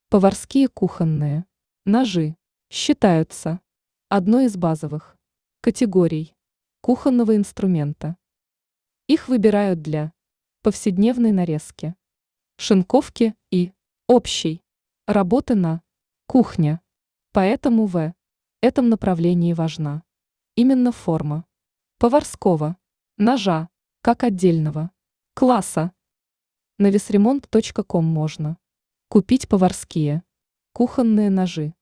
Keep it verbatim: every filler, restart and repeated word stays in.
Поварские кухонные ножи считаются одной из базовых категорий кухонного инструмента. Их выбирают для повседневной нарезки, шинковки и общей работы на кухне. Поэтому в этом направлении важна именно форма поварского ножа как отдельного класса. На весремонт точка ком можно купить поварские кухонные ножи